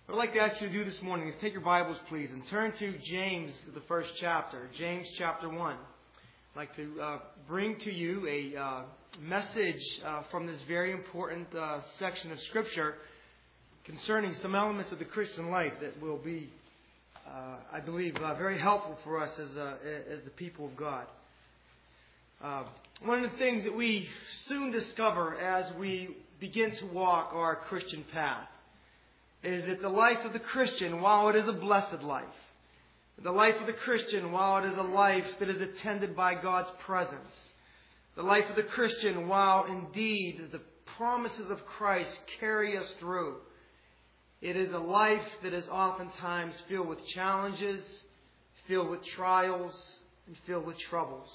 What I'd like to ask you to do this morning is take your Bibles, please, and turn to James, the first chapter, James chapter 1. I'd like to bring to you a message from this very important section of Scripture concerning some elements of the Christian life that will be, I believe, very helpful for us as the people of God. One of the things that we soon discover as we begin to walk our Christian path is that the life of the Christian, while it is a blessed life, the life of the Christian, while it is a life that is attended by God's presence, the life of the Christian, while indeed the promises of Christ carry us through, it is a life that is oftentimes filled with challenges, filled with trials, and filled with troubles.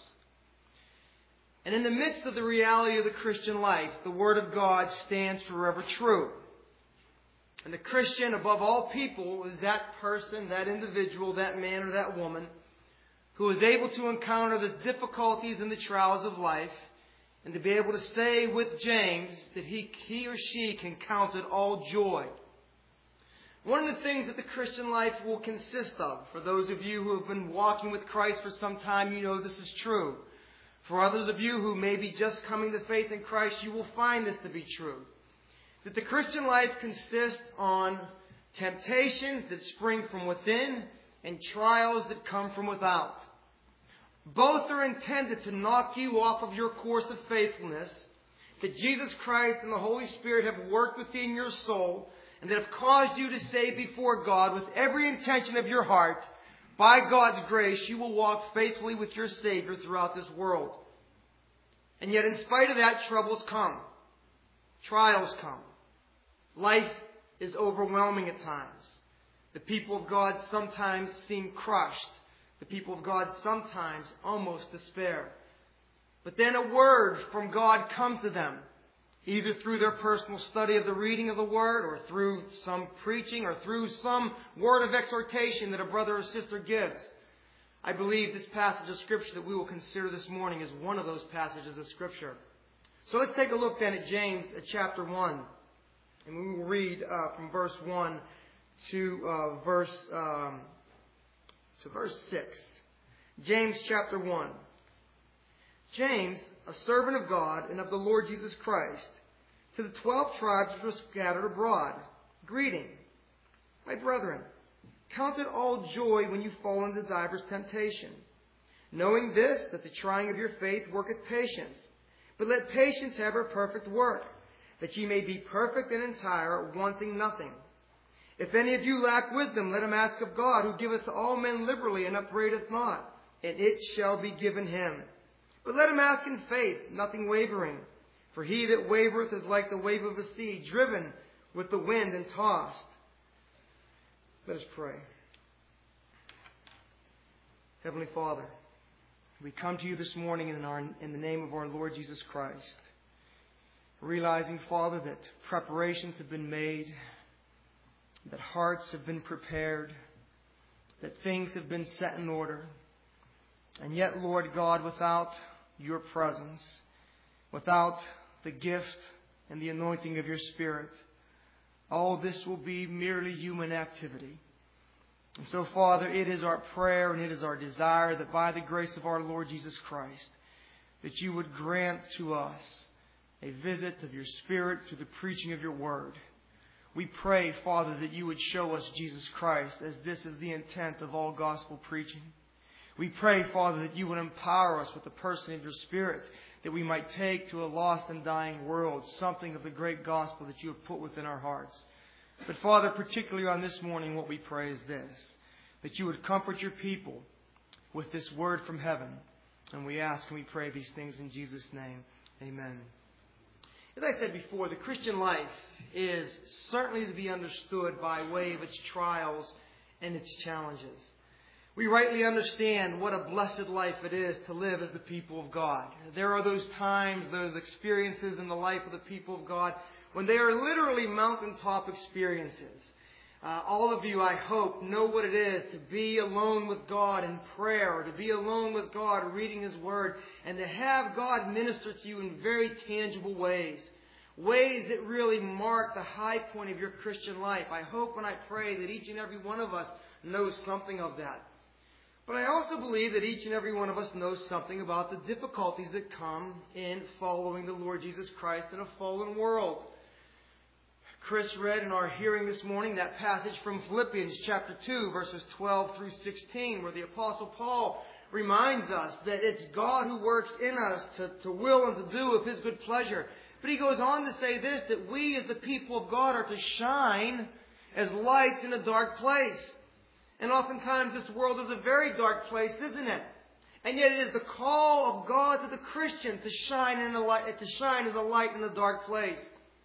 And in the midst of the reality of the Christian life, the Word of God stands forever true. And the Christian, above all people, is that person, that individual, that man or that woman who is able to encounter the difficulties and the trials of life and to be able to say with James that he or she can count it all joy. One of the things that the Christian life will consist of, for those of you who have been walking with Christ for some time, you know this is true. For others of you who may be just coming to faith in Christ, you will find this to be true. That the Christian life consists on temptations that spring from within and trials that come from without. Both are intended to knock you off of your course of faithfulness that Jesus Christ and the Holy Spirit have worked within your soul and that have caused you to say before God with every intention of your heart, by God's grace, you will walk faithfully with your Savior throughout this world. And yet in spite of that, troubles come. Trials come. Life is overwhelming at times. The people of God sometimes seem crushed. The people of God sometimes almost despair. But then a word from God comes to them, either through their personal study of the reading of the Word or through some preaching or through some word of exhortation that a brother or sister gives. I believe this passage of Scripture that we will consider this morning is one of those passages of Scripture. So let's take a look then at James chapter 1. And we will read from verse 1 to verse 6. James chapter 1. James, a servant of God and of the Lord Jesus Christ, to the 12 tribes which were scattered abroad, greeting. My brethren, count it all joy when you fall into divers temptation, knowing this, that the trying of your faith worketh patience. But let patience have her perfect work, that ye may be perfect and entire, wanting nothing. If any of you lack wisdom, let him ask of God, who giveth to all men liberally and upbraideth not, and it shall be given him. But let him ask in faith, nothing wavering. For he that wavereth is like the wave of a sea, driven with the wind and tossed. Let us pray. Heavenly Father, we come to you this morning in the name of our Lord Jesus Christ, realizing, Father, that preparations have been made, that hearts have been prepared, that things have been set in order. And yet, Lord God, without your presence, without the gift and the anointing of your Spirit, all this will be merely human activity. And so, Father, it is our prayer and it is our desire that by the grace of our Lord Jesus Christ, that you would grant to us a visit of your Spirit through the preaching of your Word. We pray, Father, that you would show us Jesus Christ, as this is the intent of all gospel preaching. We pray, Father, that you would empower us with the person of your Spirit, that we might take to a lost and dying world something of the great gospel that you have put within our hearts. But, Father, particularly on this morning, what we pray is this, that you would comfort your people with this word from heaven. And we ask and we pray these things in Jesus' name. Amen. As I said before, the Christian life is certainly to be understood by way of its trials and its challenges. We rightly understand what a blessed life it is to live as the people of God. There are those times, those experiences in the life of the people of God when they are literally mountaintop experiences. All of you, I hope, know what it is to be alone with God in prayer, or to be alone with God reading His Word, and to have God minister to you in very tangible ways. ways that really mark the high point of your Christian life. I hope and I pray that each and every one of us knows something of that. But I also believe that each and every one of us knows something about the difficulties that come in following the Lord Jesus Christ in a fallen world. Chris read in our hearing this morning that passage from Philippians chapter 2, verses 12 through 16, where the Apostle Paul reminds us that it's God who works in us to will and to do of His good pleasure. But he goes on to say this, that we as the people of God are to shine as lights in a dark place. And oftentimes this world is a very dark place, isn't it? And yet it is the call of God to the Christian to shine as a light in a dark place.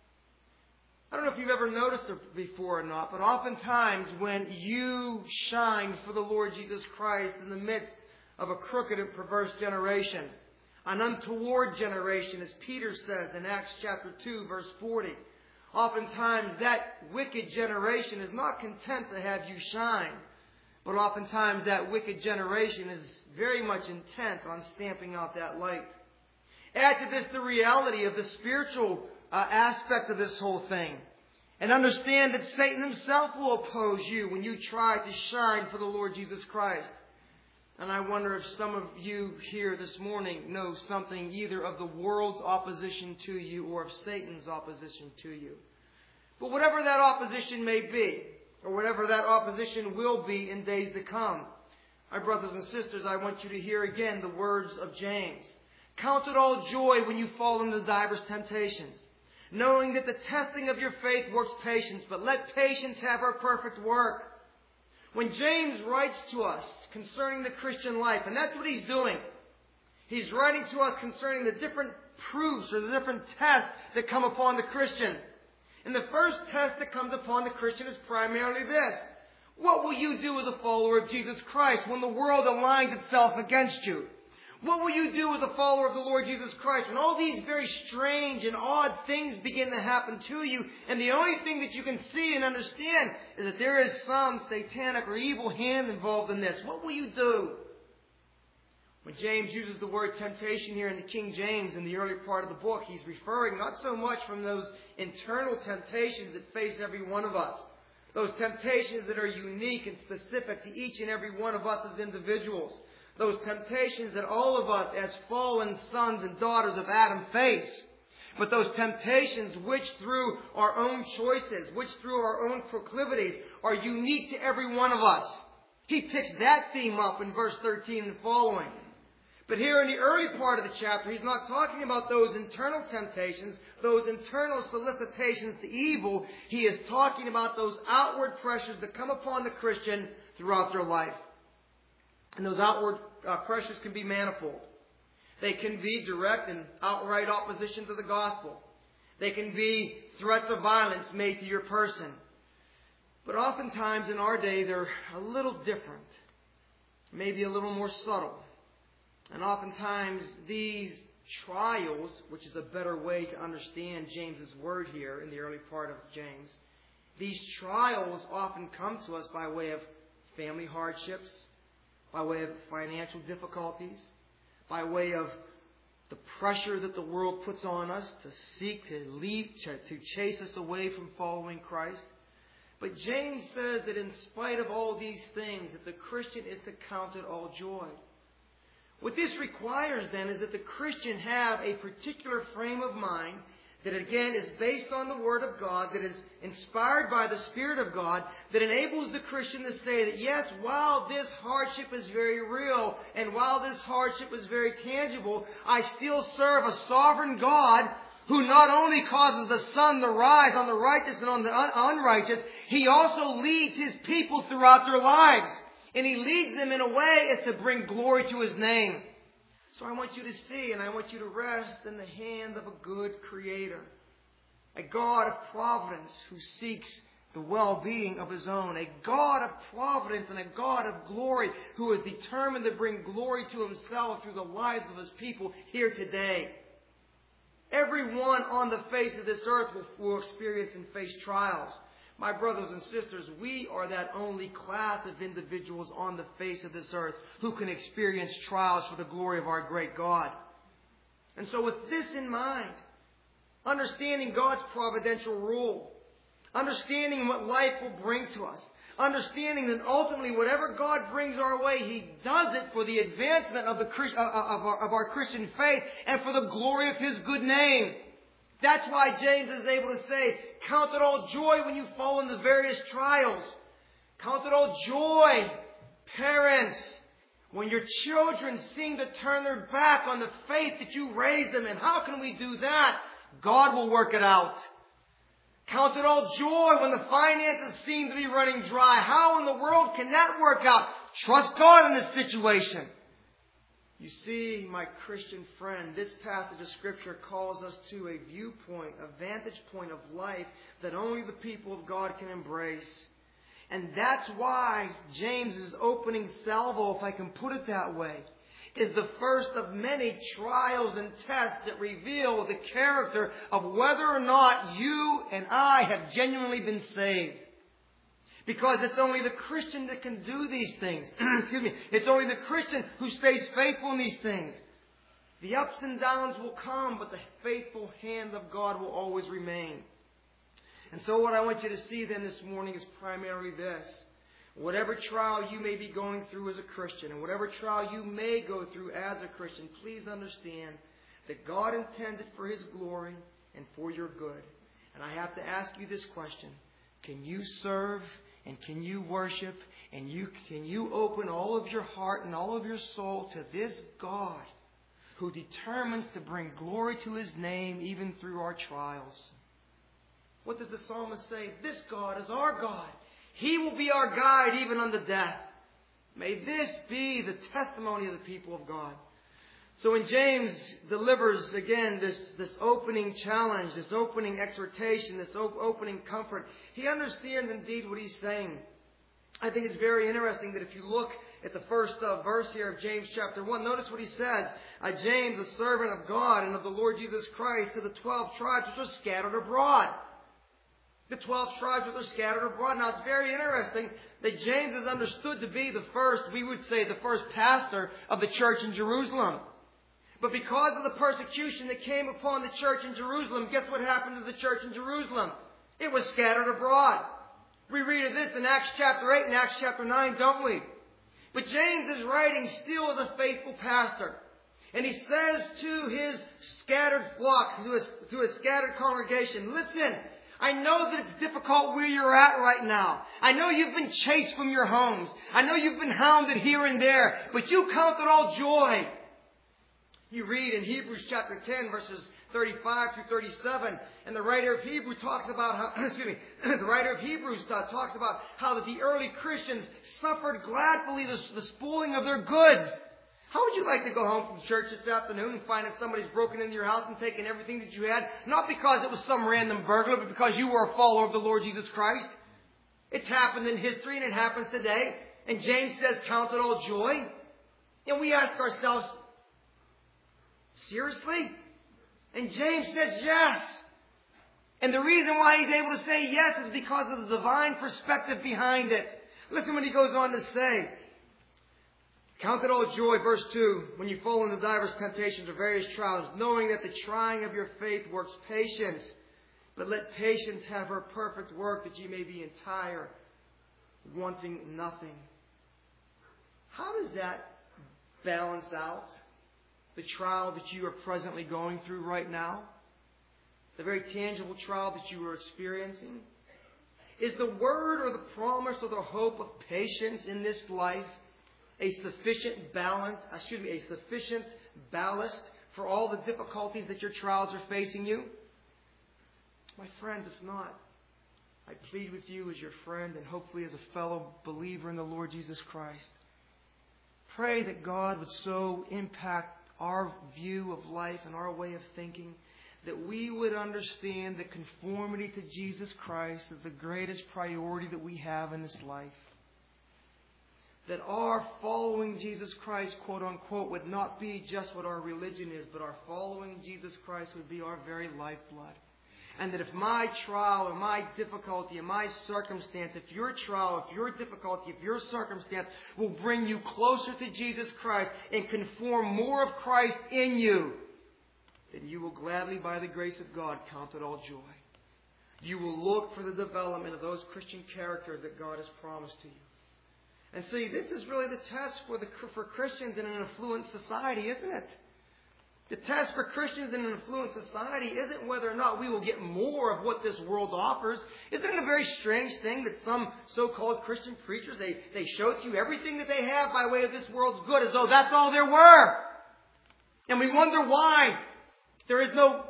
I don't know if you've ever noticed it before or not, but oftentimes when you shine for the Lord Jesus Christ in the midst of a crooked and perverse generation, an untoward generation, as Peter says in Acts chapter 2, verse 40, oftentimes that wicked generation is not content to have you shine. But oftentimes that wicked generation is very much intent on stamping out that light. Add to this the reality of the spiritual aspect of this whole thing. And understand that Satan himself will oppose you when you try to shine for the Lord Jesus Christ. And I wonder if some of you here this morning know something either of the world's opposition to you or of Satan's opposition to you. But whatever that opposition may be, or whatever that opposition will be in days to come, my brothers and sisters, I want you to hear again the words of James. Count it all joy when you fall into divers temptations, knowing that the testing of your faith works patience, but let patience have her perfect work. When James writes to us concerning the Christian life, and that's what he's doing, he's writing to us concerning the different proofs or the different tests that come upon the Christian. And the first test that comes upon the Christian is primarily this. What will you do as a follower of Jesus Christ when the world aligns itself against you? What will you do as a follower of the Lord Jesus Christ when all these very strange and odd things begin to happen to you, and the only thing that you can see and understand is that there is some satanic or evil hand involved in this? What will you do? When James uses the word temptation here in the King James in the early part of the book, he's referring not so much from those internal temptations that face every one of us, those temptations that are unique and specific to each and every one of us as individuals, those temptations that all of us as fallen sons and daughters of Adam face, but those temptations which through our own choices, which through our own proclivities are unique to every one of us. He picks that theme up in verse 13 and following. But here in the early part of the chapter, he's not talking about those internal temptations, those internal solicitations to evil. He is talking about those outward pressures that come upon the Christian throughout their life. And those outward pressures can be manifold. They can be direct and outright opposition to the gospel. They can be threats of violence made to your person. But oftentimes in our day, they're a little different, maybe a little more subtle. And oftentimes these trials, which is a better way to understand James's word here in the early part of James, these trials often come to us by way of family hardships, by way of financial difficulties, by way of the pressure that the world puts on us to seek to lead, to chase us away from following Christ. But James says that in spite of all these things, that the Christian is to count it all joy. What this requires then is that the Christian have a particular frame of mind that again is based on the Word of God, that is inspired by the Spirit of God, that enables the Christian to say that yes, while this hardship is very real and while this hardship is very tangible, I still serve a sovereign God who not only causes the sun to rise on the righteous and on the unrighteous, He also leads His people throughout their lives. And He leads them in a way as to bring glory to His name. So I want you to see and I want you to rest in the hand of a good Creator. A God of providence who seeks the well-being of His own. A God of providence and a God of glory who is determined to bring glory to Himself through the lives of His people here today. Everyone on the face of this earth will experience and face trials. My brothers and sisters, we are that only class of individuals on the face of this earth who can experience trials for the glory of our great God. And so with this in mind, Understanding God's providential rule. Understanding what life will bring to us. Understanding that ultimately whatever God brings our way, He does it for the advancement of our Christian faith and for the glory of His good name. That's why James is able to say, count it all joy when you fall into various trials. Count it all joy, parents, when your children seem to turn their back on the faith that you raised them in. How can we do that? God will work it out. Count it all joy when the finances seem to be running dry. How in the world can that work out? Trust God in this situation. You see, my Christian friend, this passage of Scripture calls us to a viewpoint, a vantage point of life that only the people of God can embrace. And that's why James's opening salvo, if I can put it that way, is the first of many trials and tests that reveal the character of whether or not you and I have genuinely been saved. Because it's only the Christian that can do these things. Excuse me. It's only the Christian who stays faithful in these things. The ups and downs will come, but the faithful hand of God will always remain. And so what I want you to see then this morning is primarily this. Whatever trial you may be going through as a Christian, and whatever trial you may go through as a Christian, please understand that God intends it for His glory and for your good. And I have to ask you this question. Can you serve and can you worship and can you open all of your heart and all of your soul to this God who determines to bring glory to His name even through our trials? What does the psalmist say? This God is our God. He will be our guide even unto death. May this be the testimony of the people of God. So when James delivers again this opening challenge, this opening exhortation, this opening comfort, he understands indeed what he's saying. I think it's very interesting that if you look at the first verse here of James chapter 1, notice what he says. James, a servant of God and of the Lord Jesus Christ, to the 12 tribes which are scattered abroad. The 12 tribes which are scattered abroad. Now it's very interesting that James is understood to be the first, we would say, the first pastor of the church in Jerusalem. But because of the persecution that came upon the church in Jerusalem, guess what happened to the church in Jerusalem? It was scattered abroad. We read of this in Acts chapter 8 and Acts chapter 9, don't we? But James is writing still as a faithful pastor. And he says to his scattered flock, to his scattered congregation, listen, I know that it's difficult where you're at right now. I know you've been chased from your homes. I know you've been hounded here and there. But you count it all joy. You read in Hebrews chapter 10 verses 35 through 37. And the writer of Hebrews talks about how, the writer of Hebrews talks about how that the early Christians suffered gladfully the spoiling of their goods. How would you like to go home from church this afternoon and find that somebody's broken into your house and taken everything that you had? Not because it was some random burglar, but because you were a follower of the Lord Jesus Christ. It's happened in history and it happens today. And James says, count it all joy. And we ask ourselves, seriously? And James says yes. And the reason why he's able to say yes is because of the divine perspective behind it. Listen what he goes on to say. Count it all joy, verse 2, when you fall into diverse temptations or various trials, knowing that the trying of your faith works patience. But let patience have her perfect work, that ye may be entire, wanting nothing. How does that balance out the trial that you are presently going through right now? The very tangible trial that you are experiencing? Is the word or the promise or the hope of patience in this life a sufficient ballast for all the difficulties that your trials are facing you? My friends, if not, I plead with you as your friend and hopefully as a fellow believer in the Lord Jesus Christ. Pray that God would so impact our view of life and our way of thinking that we would understand that conformity to Jesus Christ is the greatest priority that we have in this life. That our following Jesus Christ, quote unquote, would not be just what our religion is, but our following Jesus Christ would be our very lifeblood. And that if my trial or my difficulty or my circumstance, if your trial, if your difficulty, if your circumstance will bring you closer to Jesus Christ and conform more of Christ in you, then you will gladly, by the grace of God, count it all joy. You will look for the development of those Christian characters that God has promised to you. And see, this is really the test for Christians in an affluent society, isn't it? The test for Christians in an affluent society isn't whether or not we will get more of what this world offers. Isn't it a very strange thing that some so-called Christian preachers, they show to you everything that they have by way of this world's good as though that's all there were. And we wonder why there is no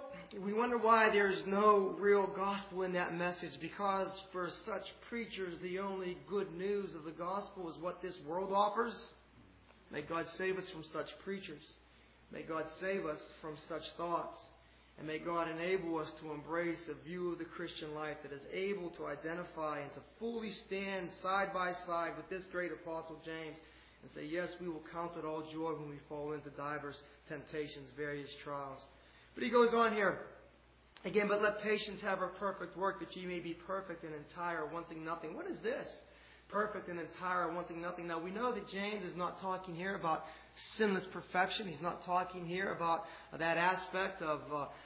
real gospel in that message, because for such preachers the only good news of the gospel is what this world offers. May God save us from such preachers. May God save us from such thoughts. And may God enable us to embrace a view of the Christian life that is able to identify and to fully stand side by side with this great apostle James and say, yes, we will count it all joy when we fall into divers temptations, various trials. But he goes on here. Again, but let patience have her perfect work, that ye may be perfect and entire, wanting nothing. What is this? Perfect and entire, wanting nothing. Now, we know that James is not talking here about sinless perfection. He's not talking here about that aspect of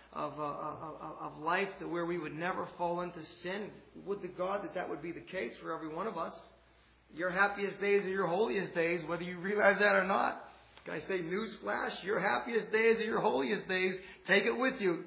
life to where we would never fall into sin. Would to God that would be the case for every one of us. Your happiest days are your holiest days, whether you realize that or not. Can I say, newsflash, your happiest days are your holiest days. Take it with you.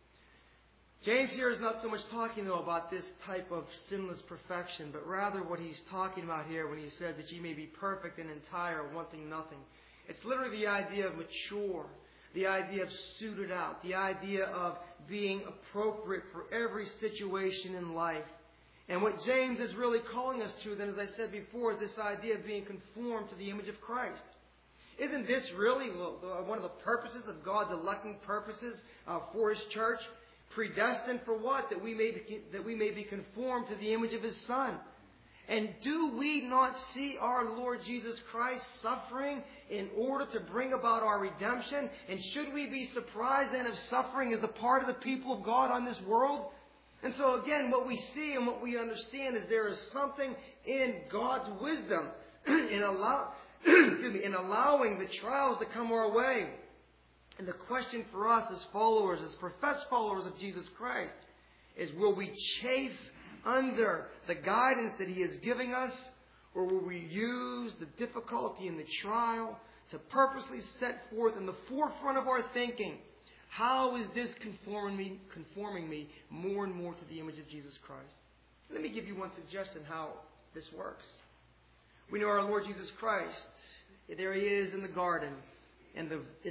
James here is not so much talking, though, about this type of sinless perfection, but rather what he's talking about here when he says that ye may be perfect and entire, wanting nothing. It's literally the idea of mature, the idea of suited out, the idea of being appropriate for every situation in life. And what James is really calling us to, then, as I said before, is this idea of being conformed to the image of Christ. Isn't this really one of the purposes of God's electing purposes for His church? Predestined for what? That we may be conformed to the image of His Son. And do we not see our Lord Jesus Christ suffering in order to bring about our redemption? And should we be surprised then if suffering is a part of the people of God on this world? And so again, what we see and what we understand is there is something in God's wisdom in allowing the trials to come our way. And the question for us as followers, as professed followers of Jesus Christ, is will we chafe under the guidance that He is giving us, or will we use the difficulty and the trial to purposely set forth in the forefront of our thinking, how is this conforming me more and more to the image of Jesus Christ? Let me give you one suggestion how this works. We know our Lord Jesus Christ. There He is in the garden, in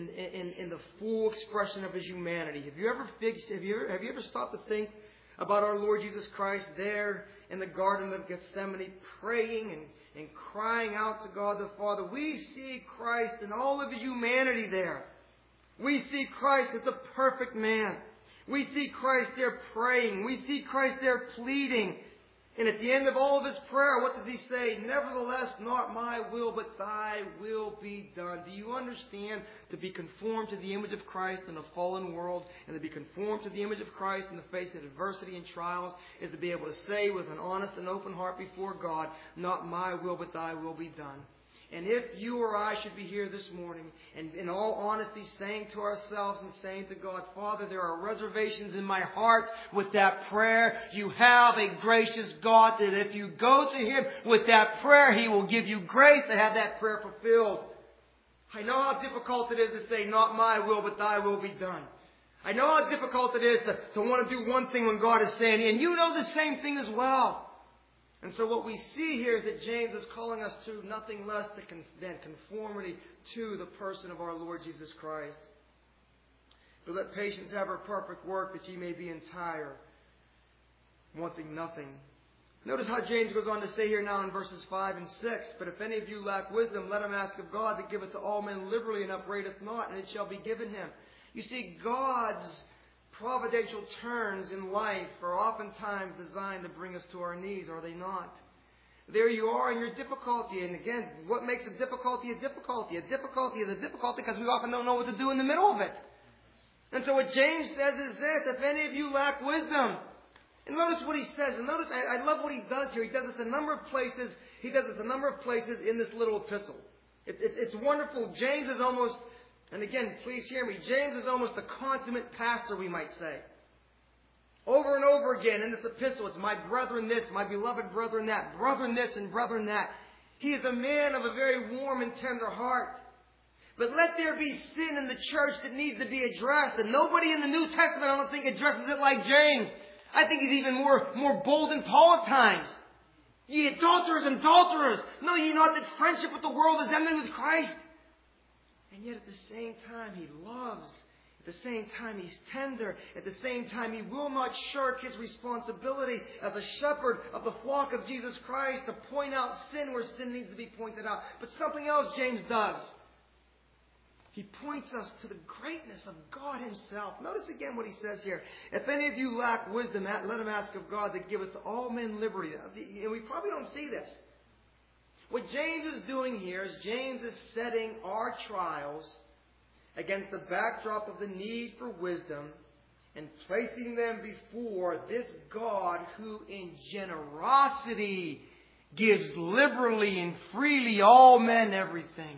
the full expression of His humanity. Have you ever stopped to think about our Lord Jesus Christ there in the Garden of Gethsemane, praying and crying out to God the Father? We see Christ in all of His humanity there. We see Christ as the perfect man. We see Christ there praying. We see Christ there pleading. And at the end of all of His prayer, what does He say? Nevertheless, not my will, but Thy will be done. Do you understand? To be conformed to the image of Christ in a fallen world, and to be conformed to the image of Christ in the face of adversity and trials, is to be able to say with an honest and open heart before God, not my will, but Thy will be done. And if you or I should be here this morning, and in all honesty saying to ourselves and saying to God, Father, there are reservations in my heart with that prayer. You have a gracious God that if you go to Him with that prayer, He will give you grace to have that prayer fulfilled. I know how difficult it is to say, not my will, but Thy will be done. I know how difficult it is to want to do one thing when God is saying, and you know the same thing as well. And so what we see here is that James is calling us to nothing less than conformity to the person of our Lord Jesus Christ. But let patience have her perfect work, that ye may be entire, wanting nothing. Notice how James goes on to say here now in verses 5 and 6, but if any of you lack wisdom, let him ask of God, that giveth to all men liberally and upbraideth not, and it shall be given him. You see, God's providential turns in life are oftentimes designed to bring us to our knees, are they not? There you are in your difficulty. And again, what makes a difficulty a difficulty? A difficulty is a difficulty because we often don't know what to do in the middle of it. And so what James says is this, if any of you lack wisdom. And notice what he says. And notice, I love what he does here. He does this a number of places. He does this a number of places in this little epistle. It's wonderful. James is almost And again, please hear me. James is almost a consummate pastor, we might say. Over and over again in this epistle, it's my brethren this, my beloved brethren that, brethren this and brethren that. He is a man of a very warm and tender heart. But let there be sin in the church that needs to be addressed. And nobody in the New Testament, I don't think, addresses it like James. I think he's even more bold than Paul at times. Ye adulterers and adulterers, know ye not that friendship with the world is enmity with Christ? And yet at the same time he loves. At the same time he's tender. At the same time he will not shirk his responsibility as a shepherd of the flock of Jesus Christ to point out sin where sin needs to be pointed out. But something else James does. He points us to the greatness of God Himself. Notice again what he says here. If any of you lack wisdom, let him ask of God that giveth to all men liberty. And we probably don't see this. What James is doing here is James is setting our trials against the backdrop of the need for wisdom and placing them before this God who in generosity gives liberally and freely all men everything.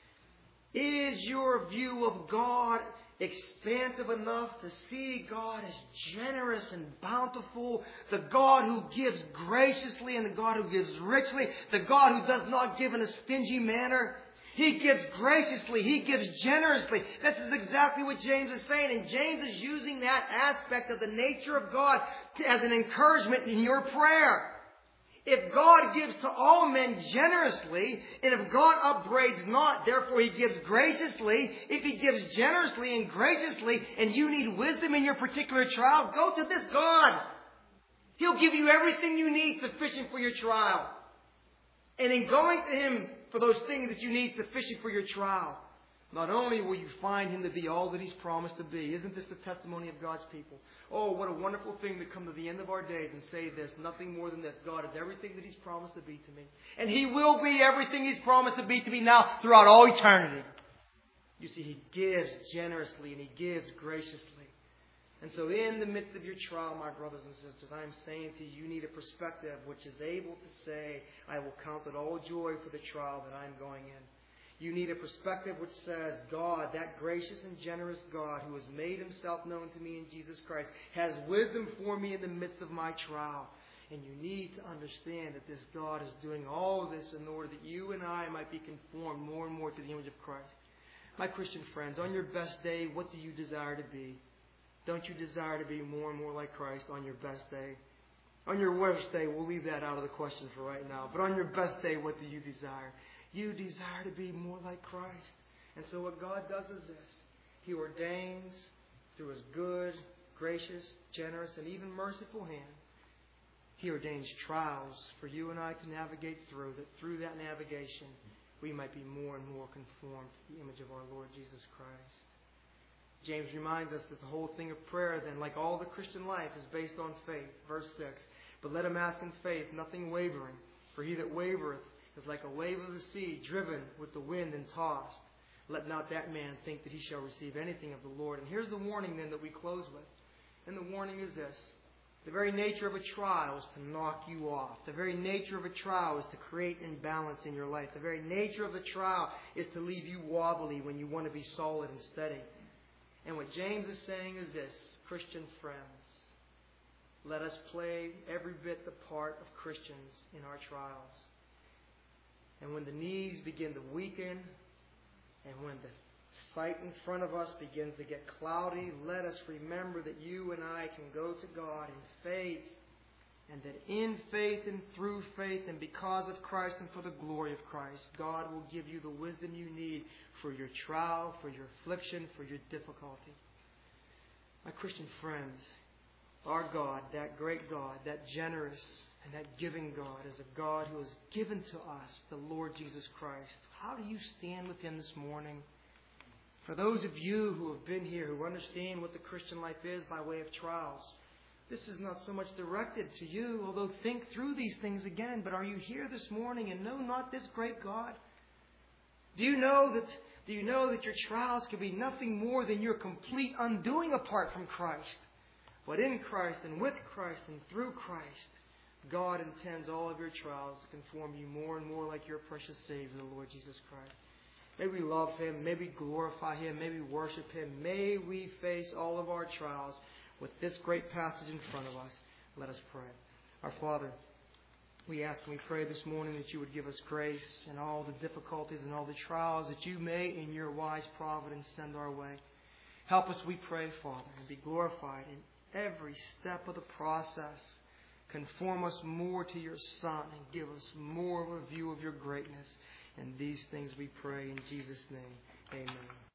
Is your view of God expansive enough to see God as generous and bountiful? The God who gives graciously and the God who gives richly. The God who does not give in a stingy manner. He gives graciously. He gives generously. This is exactly what James is saying. And James is using that aspect of the nature of God as an encouragement in your prayer. If God gives to all men generously, and if God upbraids not, therefore He gives graciously, if He gives generously and graciously, and you need wisdom in your particular trial, go to this God. He'll give you everything you need sufficient for your trial. And in going to Him for those things that you need sufficient for your trial, not only will you find Him to be all that He's promised to be. Isn't this the testimony of God's people? Oh, what a wonderful thing to come to the end of our days and say this, nothing more than this. God is everything that He's promised to be to me. And He will be everything He's promised to be to me now throughout all eternity. You see, He gives generously and He gives graciously. And so in the midst of your trial, my brothers and sisters, I am saying to you, you need a perspective which is able to say, I will count it all joy for the trial that I'm going in. You need a perspective which says, God, that gracious and generous God who has made Himself known to me in Jesus Christ, has wisdom for me in the midst of my trial. And you need to understand that this God is doing all of this in order that you and I might be conformed more and more to the image of Christ. My Christian friends, on your best day, what do you desire to be? Don't you desire to be more and more like Christ on your best day? On your worst day, we'll leave that out of the question for right now. But on your best day, what do you desire? You desire to be more like Christ. And so what God does is this. He ordains through His good, gracious, generous, and even merciful hand. He ordains trials for you and I to navigate through, that through that navigation we might be more and more conformed to the image of our Lord Jesus Christ. James reminds us that the whole thing of prayer then, like all the Christian life, is based on faith. Verse 6. But let him ask in faith, nothing wavering. For he that wavereth is like a wave of the sea, driven with the wind and tossed. Let not that man think that he shall receive anything of the Lord. And here's the warning then that we close with. And the warning is this. The very nature of a trial is to knock you off. The very nature of a trial is to create imbalance in your life. The very nature of the trial is to leave you wobbly when you want to be solid and steady. And what James is saying is this, Christian friends, let us play every bit the part of Christians in our trials. And when the knees begin to weaken, and when the sight in front of us begins to get cloudy, let us remember that you and I can go to God in faith, and that in faith and through faith and because of Christ and for the glory of Christ, God will give you the wisdom you need for your trial, for your affliction, for your difficulty. My Christian friends, our God, that great God, that generous and that giving God, is a God who has given to us the Lord Jesus Christ. How do you stand with Him this morning? For those of you who have been here, who understand what the Christian life is by way of trials, this is not so much directed to you, although think through these things again. But are you here this morning and know not this great God? Do you know that your trials can be nothing more than your complete undoing apart from Christ? But in Christ and with Christ and through Christ, God intends all of your trials to conform you more and more like your precious Savior, the Lord Jesus Christ. May we love Him. May we glorify Him. May we worship Him. May we face all of our trials with this great passage in front of us. Let us pray. Our Father, we ask and we pray this morning that You would give us grace in all the difficulties and all the trials that You may, in Your wise providence, send our way. Help us, we pray, Father, and be glorified in every step of the process. Conform us more to Your Son and give us more of a view of Your greatness. And these things we pray in Jesus' name. Amen.